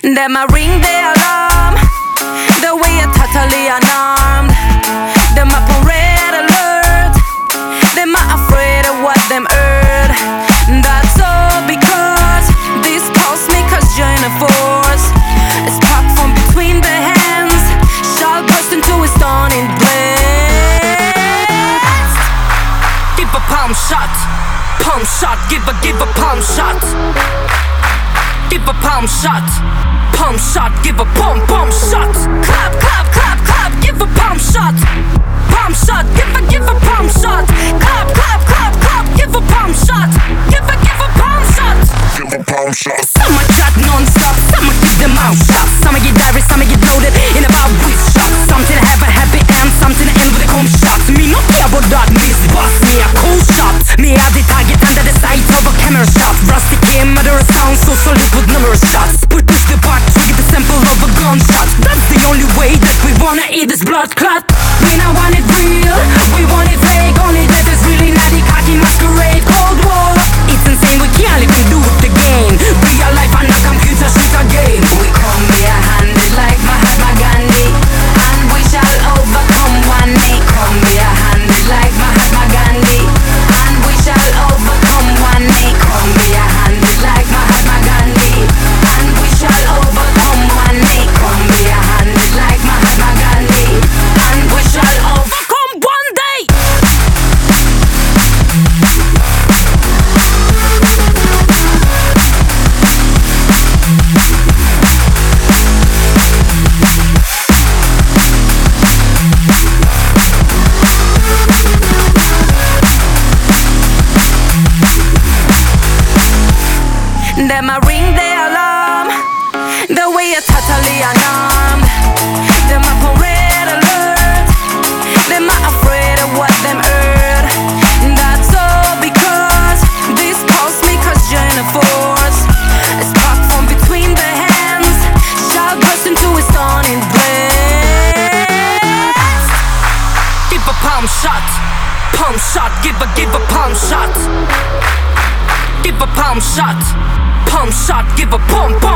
Them a ring the alarm, the way you're totally unarmed. Them up on red alert, them are afraid of what them heard. That's all because these pulse makers join a force. A spark from between the hands shall burst into a stunning blast. Give a palm shot, give a palm shot. Give a palm shot, give a pom shot. Clap, clap, clap, clap, give a palm shot, give a palm shot. Clap, clap, clap, clap, give a palm shot, give a palm shot. Give a palm shot. Some a chat non-stop, some a keep them mouth shut. Some a get direct, some a get loaded in about with shots. Some to have a happy end, some to end with a comb shot. Me not care about that, miss boss, me a cool shot. Me a the target under the sight of a camera shot. Rusty came, murder sound so solid with numerous shots. Push the part, trigger the sample of a gunshot. That's the only way that we wanna eat this blood clot. We not want it real, we want it fake. Only that is really not the cocky masquerade. Cold war, it's insane, we can't live and do with the game. Real life and a computer shooter game. We come bare-handed like Mahatma Gandhi, and we shall overcome one day. Come bare-handed like Mahatma Gandhi, and we shall overcome one day. Come bare-handed like Mahatma Gandhi, and we shall overcome one day. Come bare-handed like Mahatma Gandhi, and we shall overcome one day. Them a ring the alarm, the way you're totally unarmed. Them up on red alert, them are afraid of what them heard. That's all because these pulse makers join a force. A spark from between the hands shall burst into a stunning blast. Give a palm shot, give a palm shot. Give a palm shot, give a pom